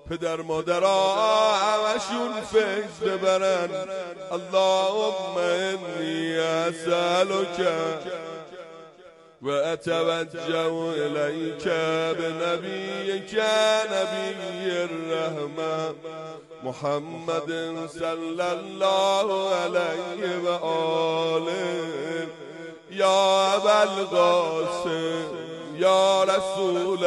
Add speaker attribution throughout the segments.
Speaker 1: پدر مادرها همشون فکر ببرن اللهم انی اسألک و اتوجه الیک بنبیک نبی الرحمه محمد صلی الله علیه و آله یا ابا القاسم یا رسول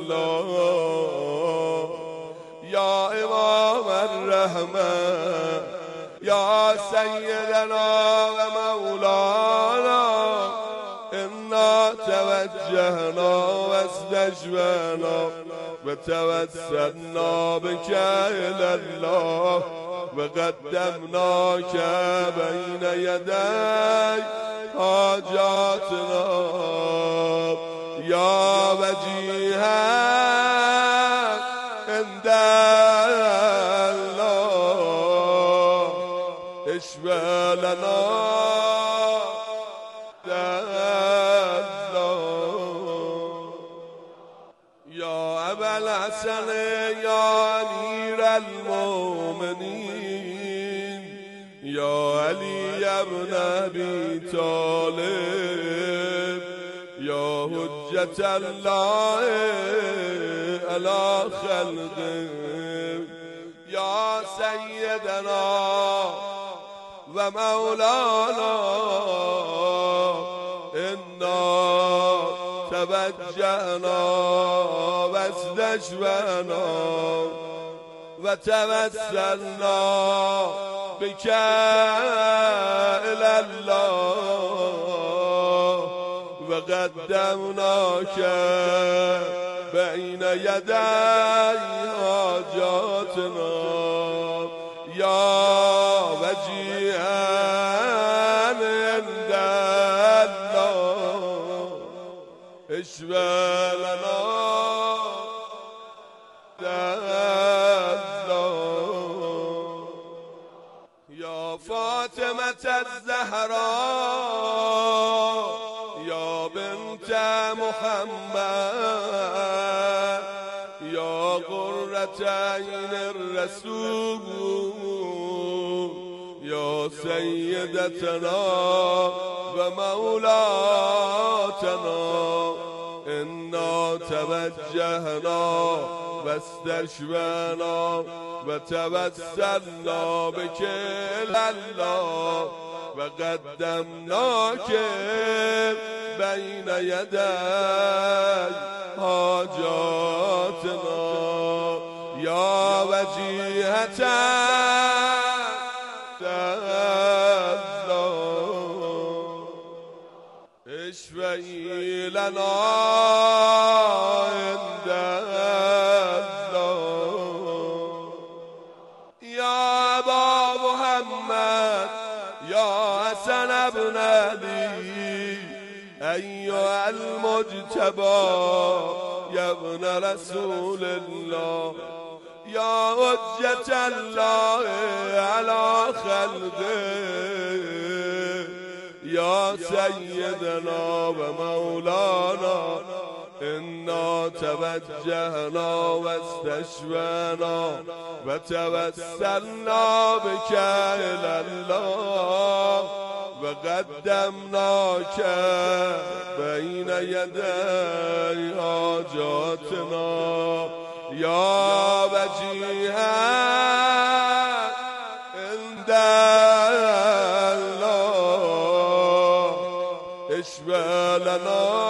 Speaker 1: الله یا امام الرحمه یا سیدنا و مولانا انا توجهنا و استجبنا و توسلنا بك الى الله و قدمناك بین یدی حاجاتنا یا وجیها عند الله اشفع لنا یا ابا الحسن یا امیر المؤمنین یا علی ابن ابی طالب یا حجت الله علی خلقه یا سیدنا و مولانا انا توجهنا و استجبنا و توسلنا بك الى الله و قدمناك بین یدی حاجاتنا یا وجیها عند الله اشفع لنا یا فاطمة الزهراء یا بنت محمد یا قرة عین الرسول یا سیدتنا و مولاتنا انا توجهنا و استشفعنا و توسلنا بك الى الله و قدمناک بین یدی حاجاتنا یا وجیهتا اشفعی لنا عند الله یا ابا محمد یا حسن بن علی ایها المجتبی یا ابن رسول الله یا حجت الله علی خلقه یا سیدنا و مولانا انا توجهنا و استشفعنا و توسلنا بك الى الله و قدمناک بین یدی حاجاتنا یا وجیها عند الله اشفع لنا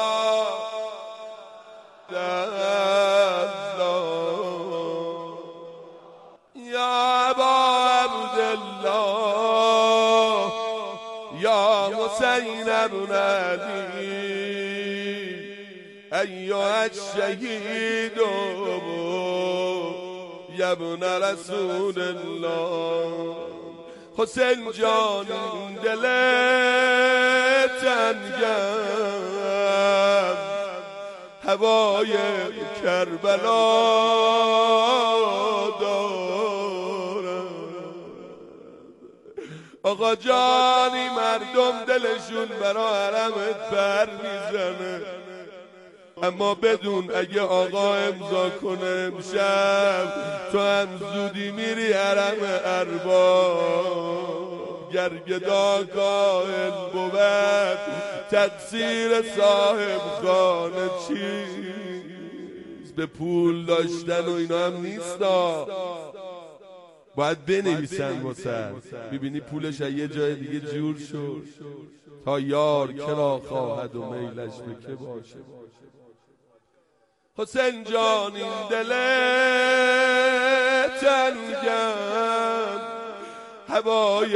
Speaker 1: یا ابا عبدالله یا حسین بن علی ایها الشهید یا ابن رسول الله حسین جان دل تنگم هوای کربلا دارم آقا جانی مردم دلشون برا حرمت پر میزنه اما بدون اگه آقا امضا کنه امشب تو هم زودی میری حرم ارباب. گر گدا کاهل بود تقصیر صاحب خانه چیست؟ به پول داشتن و اینا هم نیستا، باید بنویسن واسه. میبینی پولش یه جای دیگه جور شد تا یار کرا خواهد و میلش به که باشه. حسین جان این دل تنگم هوای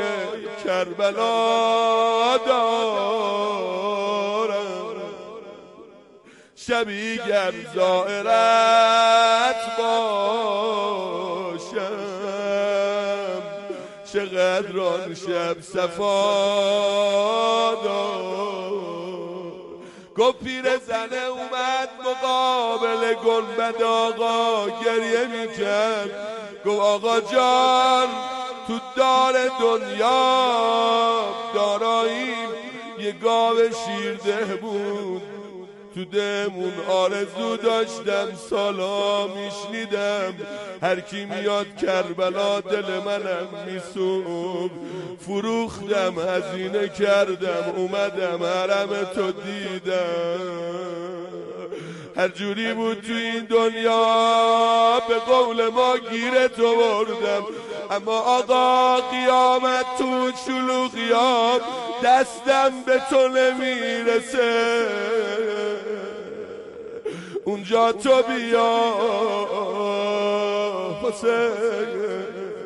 Speaker 1: کربلا دارم، شبی گر زائرت باشم چقدر آن شب صفا دار. گفت پیر زنه اومد مقابل گنبد آقا گریه میکرد، گفت آقا جان تو دار دنیا داراییم یه گاو شیرده بود، تو دمون آرزو داشتم سالا میشنیدم هر کی میاد کربلا دل منم میسوم، فروختم هزینه کردم اومدم حرم تو دیدم. هر جوری بود تو این دنیا به قول ما گیر تو بردم، اما آقا قیامت تو شلوغیام دستم به تو نمیرسه، اونجا تو بیا حسین.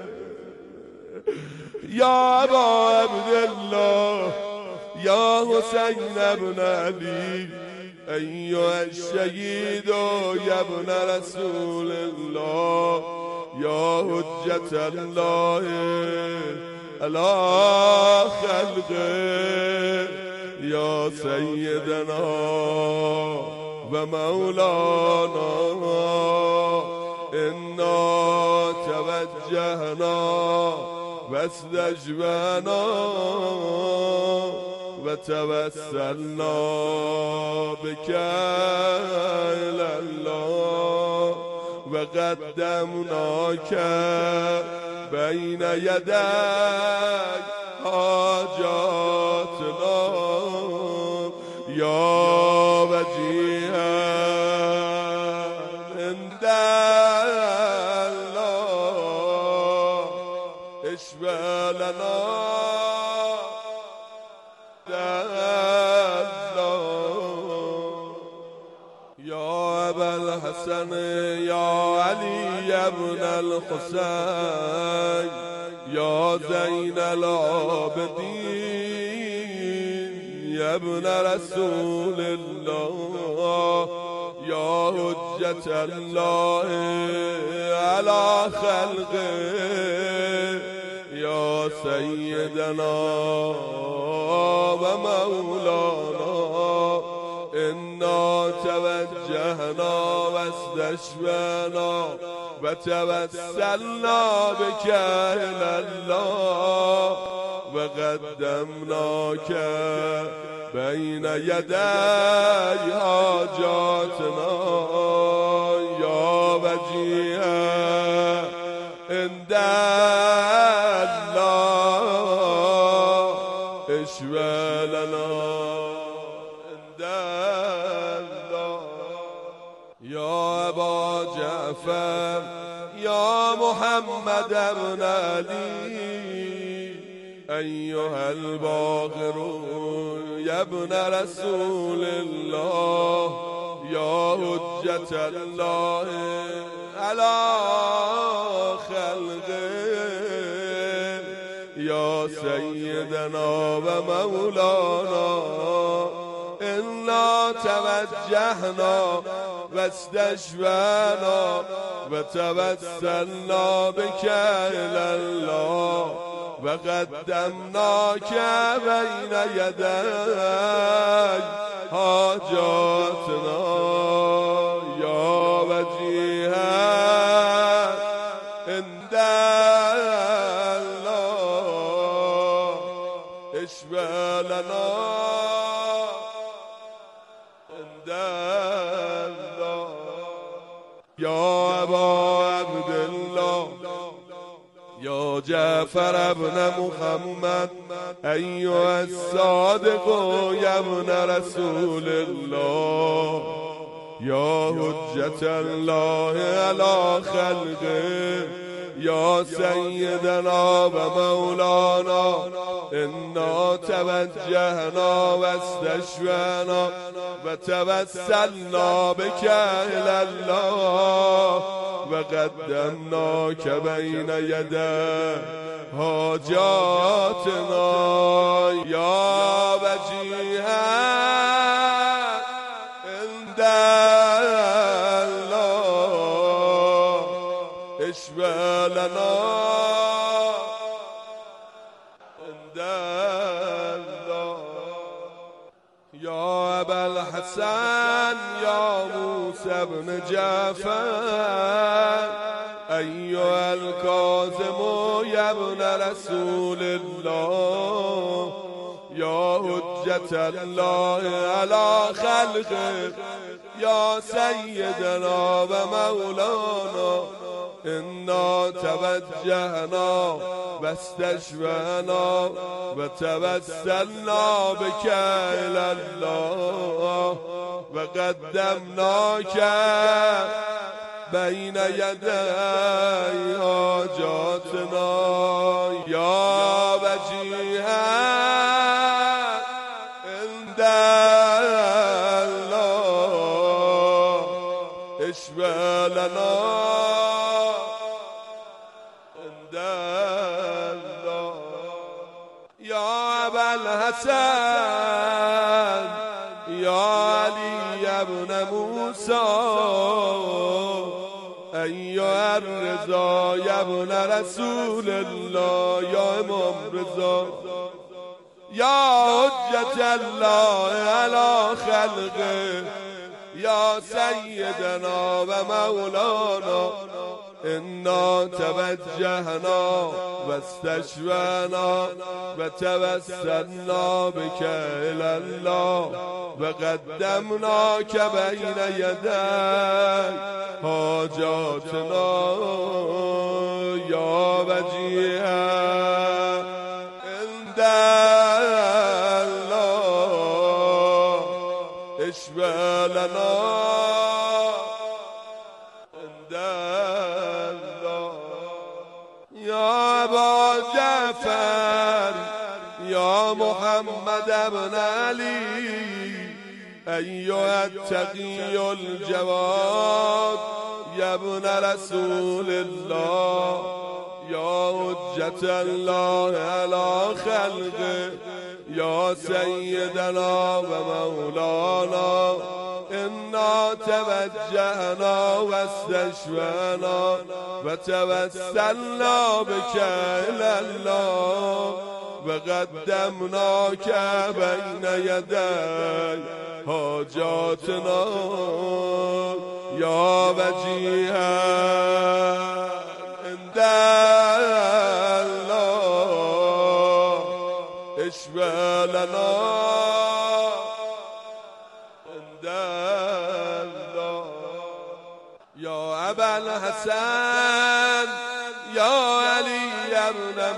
Speaker 1: یا ابا عبدالله یا حسین ابن علی ایها الشهید یا ابن رسول الله یا حجت الله علی خلقه یا سیدنا و مولانا انا توجهنا و استجبنا و توسلنا بک الی الله و قدمناک بین یدی حاجاتنا یا وجیها عند الله اشفع لنا یا ابا الحسن یا علی ابن الحسین یا زین العابدین یا ابن رسول الله یا حجت الله علی خلقه یا سیدنا و مولانا انا توجهنا و استشفعنا و توسلنا بک الی الله و قدمناک بین یدی حاجاتنا یا وجیها عند الله اشفع لنا عند الله یا ابا جعفر یا محمد ابن علی ایها الباقر یا ابن رسول الله یا حجت الله علی خلقه یا سیدنا و مولانا انا توجهنا و استشفعنا و توسلنا بک الی الله و قدمناک بین یدی حاجاتنا یا وجیها عند الله اشفع لنا عند یا جعفر ابن محمد ایها الصادق یا ابن رسول الله یا حجت الله علی خلقه یا سیدنا و مولانا انا توجهنا و استشفعنا و توسلنا بک الی الله و قدمناک بین یدی حاجاتنا یا وجیها عند الله اشفع لنا عند الله یا ابا الحسن یا موسی بن جعفر ایها الکاظم یا ابن رسول الله یا حجت الله علی خلقه یا سیدنا و مولانا انا توجهنا و استشفعنا و توسلنا بک الی الله و قدمناک بین یدی حاجاتنا یا وجیها عند الله اشفع لنا عند الله یا ابا الحسن یا علی ابن موسی ایها الرضا یا ابن رسول الله یا امام رضا یا حجت الله علی خلقه یا سیدنا و مولانا انا توجهنا و استشفعنا و توسلنا بک الی الله و قدمناک بین یدی حاجاتنا یا وجیها عند الله اشفع لنا عند الله یا ابا جعفر یا محمد ابن علی ایها التقی الجواد یا ابن رسول الله یا حجت الله علی خلقه یا سیدنا و مولانا انا توجهنا و استشفعنا و توسلنا بک الی الله و قدمناک بین یدی حاجاتنا یا وجیها عند الله اشفع لنا عند الله یا ابا الحسن یا علی ابن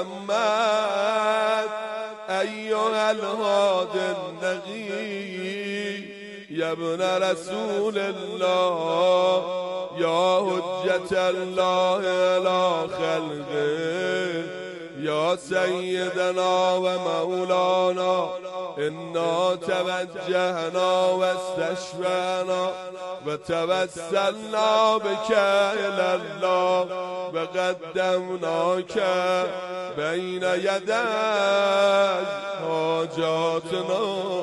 Speaker 1: محمد ایها الهادی النقی یا ابن رسول الله یا حجت الله علی خلقه یا سیدنا و مولانا انا توجهنا و استشفعنا و توسلنا بک الی الله و قدمناک بین یدی حاجاتنا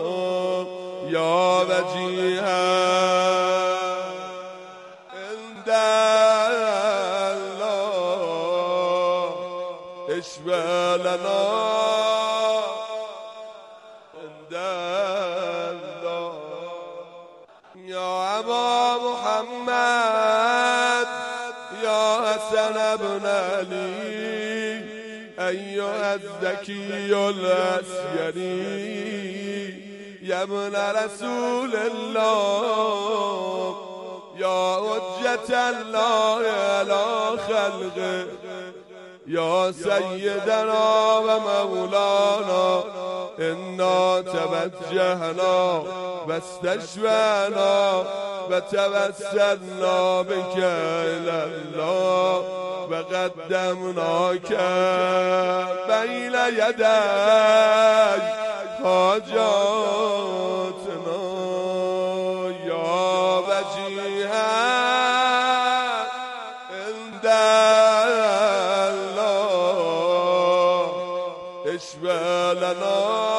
Speaker 1: یا وجیها عند الله اشفع لنا عند الله یا ابا محمد یا حسن بن علی ایها الزکی العسکری یا ابن رسول الله یا حجت الله علی خلقه یا سیدنا و مولانا انا توجهنا و استشفعنا و توسلنا بك الی الله و قدمناک بین یدی حاجاتنا یا وجیها عند الله اشفع لنا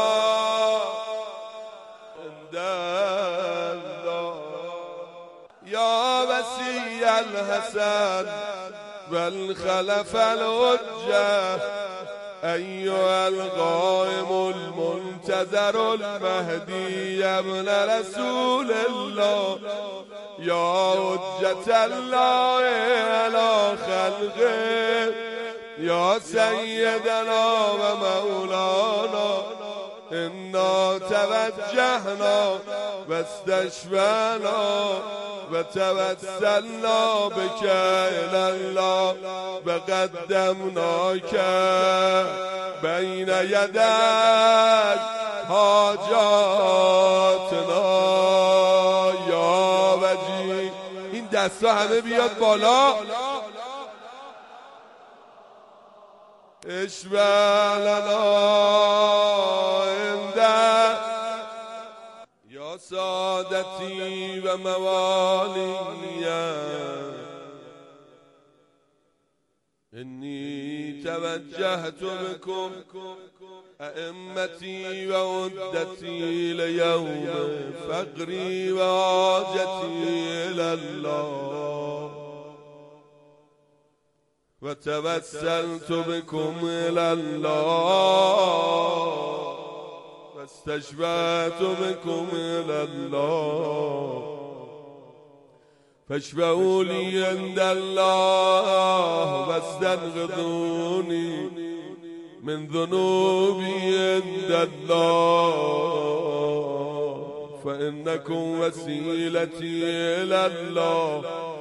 Speaker 1: عند الله یا وسیع الحسن والخلف الحجة أيها القائم المنتظر المهدي ابن رسول الله يا حجة الله على خلقه يا سيدنا ومولانا إنا توجهنا واستشفعنا وتوسلنا بك إلى الله وقدمناك بين يدي حاجاتنا یا وجی. این دستا همه بیاد بالا. اشفع لنا عنده یا سادتی و موالی انی توجهت بكم ائمتی و عدتی لیوم فقری و حاجتی الالله و توسلت بكم الالله و استشفعت بكم الالله فاشفعوا لي عند الله واستنقذوني من ذنوبي عند الله فإنكم وسيلتي إلى الله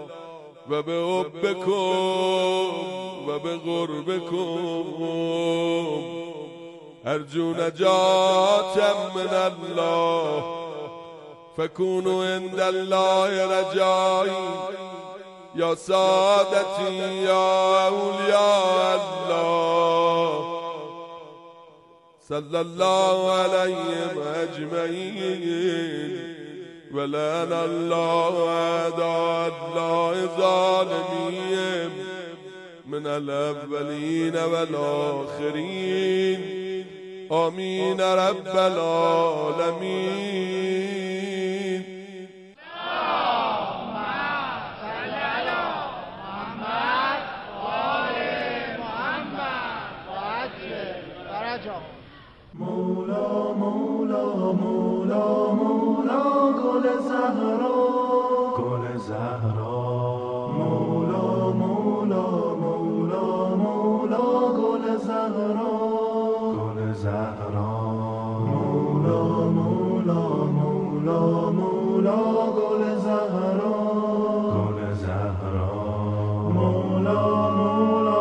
Speaker 1: وبحبكم وبقربكم أرجو نجاة من الله فكونوا عند الله رجائي يا سادتي يا أولياء الله صلى الله عليهم أجمعين ولعن الله أعداء الله الظالمين من الأولين والآخرين آمين رب العالمين.
Speaker 2: مولا مولا مولا مولا گل زهرا گل زهرا مولا مولا مولا مولا گل زهرا گل زهرا مولا مولا مولا مولا گل زهرا گل زهرا مولا مولا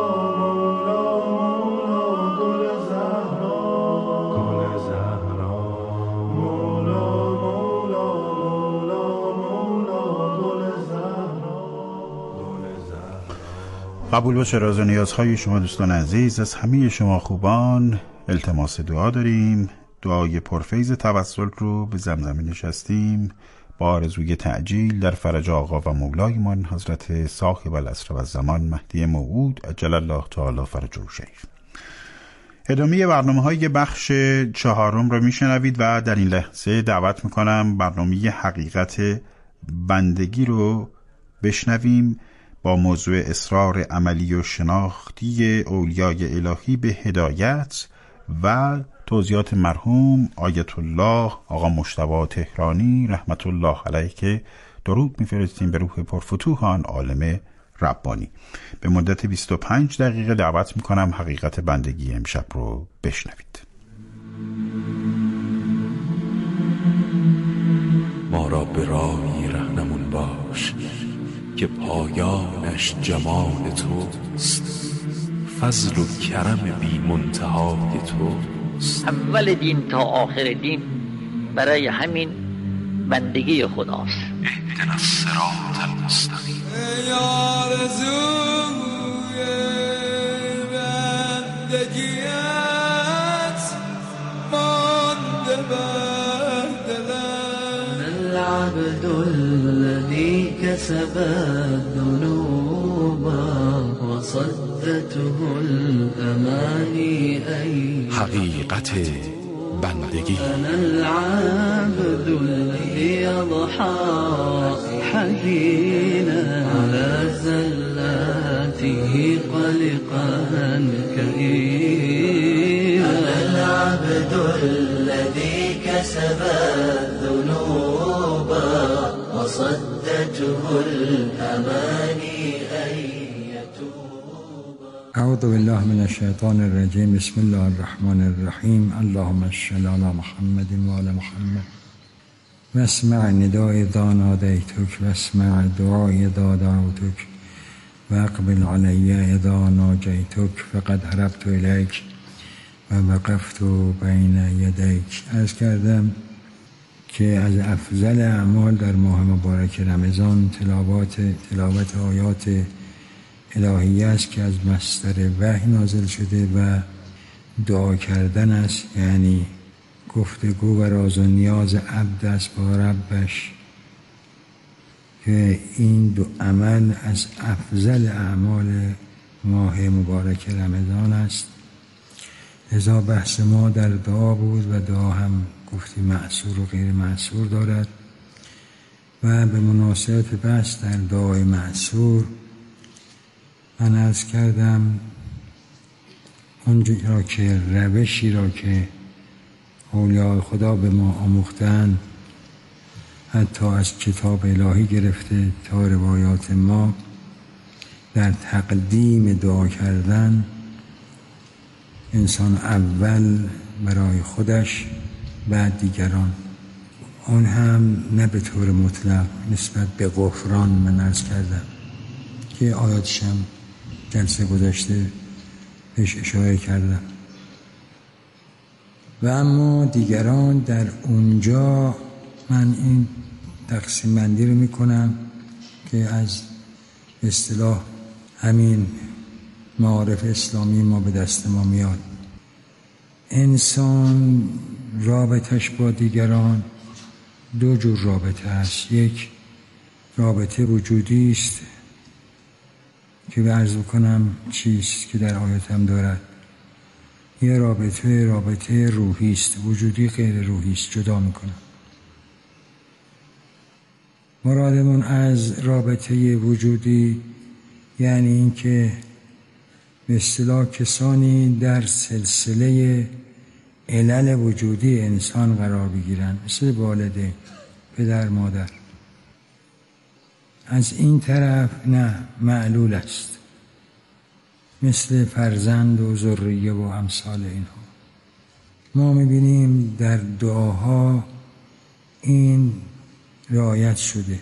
Speaker 3: قبول باشه راز و نیازهای شما دوستان عزیز. از همه شما خوبان التماس دعا داریم. دعای پرفیض توسل رو به زمزمه نشستیم با آرزوی تعجیل در فرج آقا و مولایمان حضرت صاحب العصر و زمان مهدی موعود عجل الله تعالی فرجه شریف. ادامه برنامه‌های بخش 4 رو میشنوید و در این لحظه دعوت میکنم برنامه حقیقت بندگی رو بشنویم با موضوع اصرار عملی و شناختی اولیای الهی به هدایت و توضیحات مرحوم آیت الله آقا مجتبی تهرانی رحمت الله علیه که درود میفرستیم به روح پرفتوح آن عالم ربانی. به مدت 25 دقیقه دعوت میکنم حقیقت بندگی امشب رو بشنوید.
Speaker 4: ما را به راهی رهنمون باش که پایانش جمال توست، فضل و کرم بی منتهای توست.
Speaker 5: اول دین تا آخر دین برای همین بندگی خداست.
Speaker 4: اهدنا الصراط المستقیم.
Speaker 6: ای آرزوی بندگیت مانده بر دلم.
Speaker 2: العبد الذي كسب الذنوب وصدته الأماني أن
Speaker 4: حقیقت بندگی.
Speaker 2: أنا العبد الذي يضحى حزينا على زلاته قلقا كئيبا. أنا العبد الذي كسب الذنوب وصدته الأماني أن يتوب.
Speaker 7: اعوذ بالله من الشیطان الرجیم. بسم الله الرحمن الرحیم. اللهم صل علی محمد و علی محمد و اسمع نداء اذا نادیتک و اسمع دعاء اذا دعوتک و اقبل علی اذا ناجیتک فقد هربت الیک و وقفت بین یدیک. عرض کردم که از افضل اعمال در ماه مبارک رمضان تلاوت آیات الهیه است که از مصدر وحی نازل شده و دعا کردن است، یعنی گفتگو و راز و نیاز عبد است با ربش، که این دو عمل از افضل اعمال ماه مبارک رمضان است. لذا بحث ما در دعا بود و دعا هم گفتی معصور و غیر معصور دارد و به مناسبت بحث در دعای معصور من عرض کردم اونجا که روشی را که اولیاء خدا به ما آموختن، حتی از کتاب الهی گرفته تا روایات ما، در تقدیم دعا کردن انسان اول برای خودش بعد دیگران، اون هم نه به طور مطلق نسبت به غفران من عرض کردم که آیاتشم جلسه گذشته بهش اشاره کردم. و اما دیگران در اونجا من این تقسیم بندی رو میکنم که از اصطلاح همین معارف اسلامی ما به دست ما میاد. انسان رابطش با دیگران دو جور رابطه است. یک رابطه وجودی است که عرض کنم چیست که در آیات هم دارد. یه رابطه روحی است، وجودی غیر روحی است، جدا میکنم. مرادمون از رابطه وجودی یعنی این که به اصطلاح کسانی در سلسله علل وجودی انسان قرار بگیرن، مثل والدین، پدر، مادر. از این طرف نه، معلول است، مثل فرزند و ذریه و امثال اینها. ما میبینیم در دعاها این رعایت شده،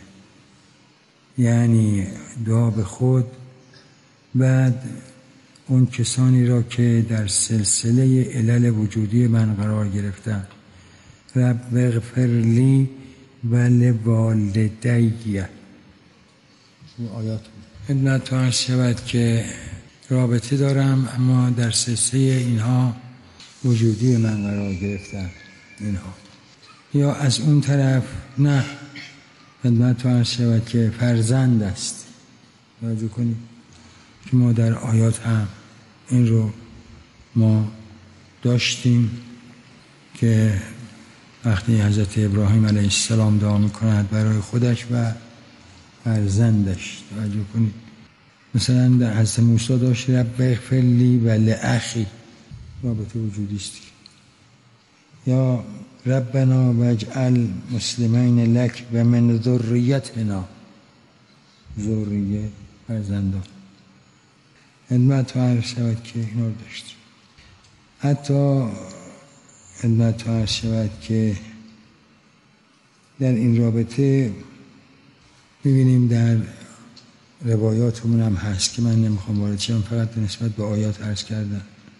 Speaker 7: یعنی دعا به خود، بعد اون کسانی را که در سلسله علل وجودی من قرار گرفتن، رب اغفر لی و لوالدی. آیات خدمت عرض شود که رابطه دارم اما در سلسله اینها وجودی من قرار گرفتن اینها. یا از اون طرف نه، خدمت عرض شود که فرزند است. توجه کنید که ما در آیات هم این رو ما داشتیم که وقتی حضرت ابراهیم علیه السلام دعا می‌کند برای خودش و فرزندش، توجه کنید. مثلا در حضرت موسی داشت رب اغفر لی و لاخی، رابطه وجودی است. یا ربنا واجعل مسلمین لک و من ذریتنا، ذریه فرزندان. خدمت عرض شود که اینا رو داشتیم. حتی خدمت عرض شود که در این رابطه می‌بینیم در روایاتمون هم هست که من نمیخوام وارد شم، فقط به نسبت به آیات عرض کردم.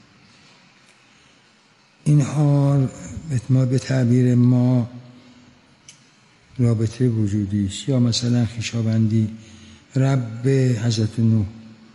Speaker 7: اینها به تعبیر ما رابطه وجودی است، یا مثلا خویشاوندی. رب حضرت نوح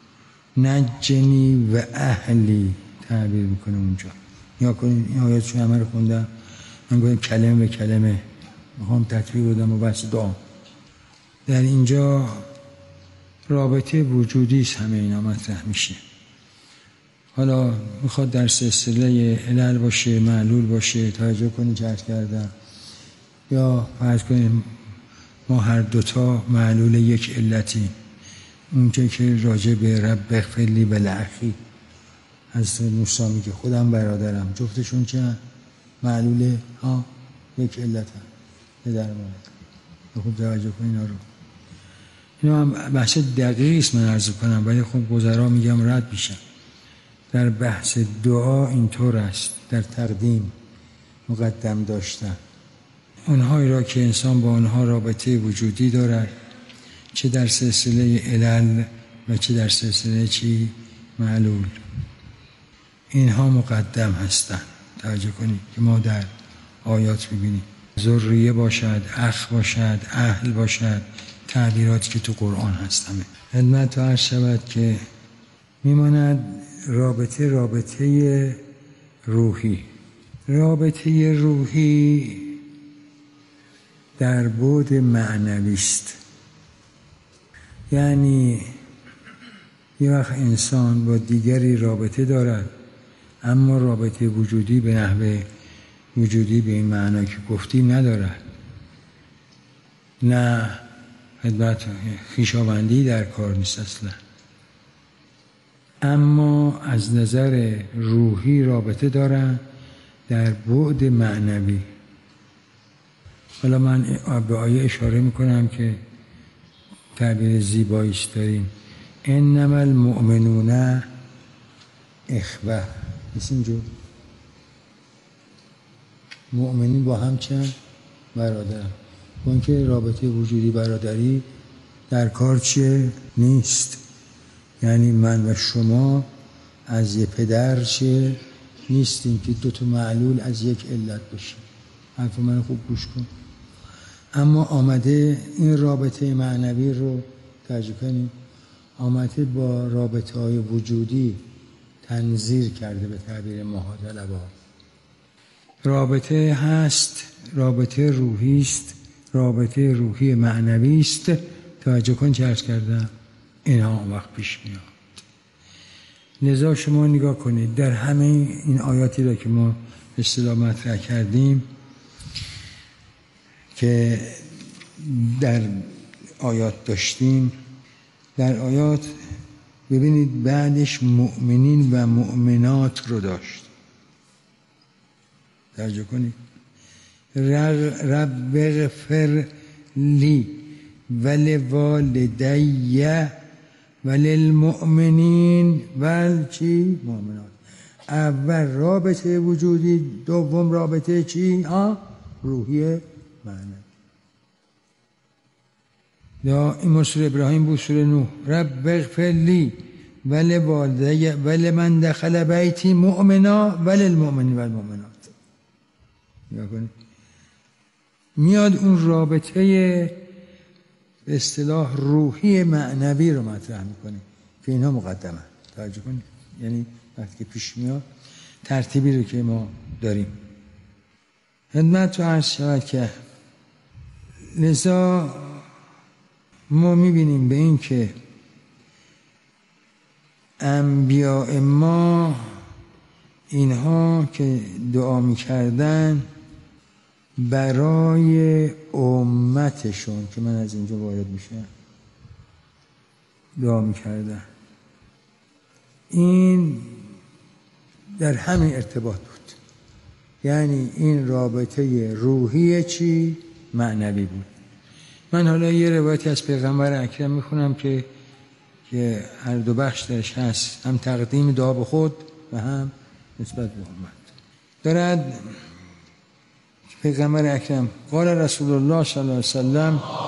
Speaker 7: نجنی و اهلی تعبیر میکنه اونجا. یا کنین این آیاتشون همه رو خوندم، من گفتم کلمه به کلمه میخوام تطبیق بدم و بس دعا. در اینجا رابطه وجودی است، همه اینا مطرح میشه. حالا میخواد در سلسله علل باشه، معلول باشه، توجه کنید چه عرض کردم، یا فرض کنید ما هر دوتا معلول یک علتی. اونجا که راجع به رب اغفر لی و لاخی از موسی میگه خودم برادرم، جفتشون چه معلول یک علت هم پدر مادر. خوب توجه کنید اینا رو. اینا هم بحث دقیقی است من عرض کنم، ولی خب گذرا میگم رد میشم. در بحث دعا اینطور است، در تقدیم مقدم داشتن اونهایی را که انسان با اونها رابطه وجودی دارد، چه در سلسله علل و چه در سلسله معلول، اینها مقدم هستند. توجه کنید که ما در آیات ببینیم ذریه باشد، اخ باشد، اهل باشد، تعبیراتی که تو قرآن هست. همه خدمت تو عرض شود که میماند رابطه روحی. رابطه روحی در بعد معنوی است. یعنی یه وقت انسان با دیگری رابطه دارد، اما رابطه وجودی به نحوه وجودی به این معنا که گفتیم ندارد. نه خدمت خویشاوندی در کار نیست اصلا، اما از نظر روحی رابطه دارن در بعد معنوی. حالا من به آیه اشاره میکنم که تعبیر زیباییش داریم، انما المؤمنون اخوه. مثل اینجور مؤمنین با هم چند برادرم، اون که رابطه وجودی برادری در کار چیه؟ نیست. یعنی من و شما از یه پدر چیه؟ نیستیم که دوتا معلول از یک علت بشیم. حرف من خوب گوش کن. اما آمده این رابطه معنوی رو ترجیح کنیم، آمده با رابطه های وجودی تنظیر کرده به تعبیر ماها طلبا. رابطه هست، رابطه روحی است، رابطه روحی معنوی است. توجه کن چه عرض کردم، اینها وقت پیش میاد. لذا شما نگاه کنید در همه این آیاتی را که ما به اصطلاح مطرح کردیم، که در آیات داشتیم، در آیات ببینید بعدش مؤمنین و مؤمنات رو داشت. توجه کنید، رب اغفر لی ولوالدی وللمؤمنین والچی مؤمنات. اول رابطه وجودی، دوم رابطه چی؟ روحی معنی. یا این سوره ابراهیم بود، سوره نوح، رب اغفر لی ولوالدی ولمن دخل بیتی مؤمنا وللمؤمنین والمؤمنات. نگاه کنید، میاد اون رابطه به اصطلاح روحی معنوی رو مطرح میکنه که اینها مقدمه. توجه کنید، یعنی وقتی که پیش میاد ترتیبی رو که ما داریم. خدمت تو عرض شود که لذا ما میبینیم به این که انبیاء ما اینها که دعا میکردن برای امتشون، که من از اینجا وارد میشم، دعا میکردن، این در همین ارتباط بود. یعنی این رابطه روحی چی؟ معنوی بود. من حالا یه روایتی از پیغمبر اکرم میخونم که هر دو بخش درش هست، هم تقدیم دعا به خود و هم نسبت به امت. دارد پیغمبر اکرم قال رسول الله صلی الله علیه وسلم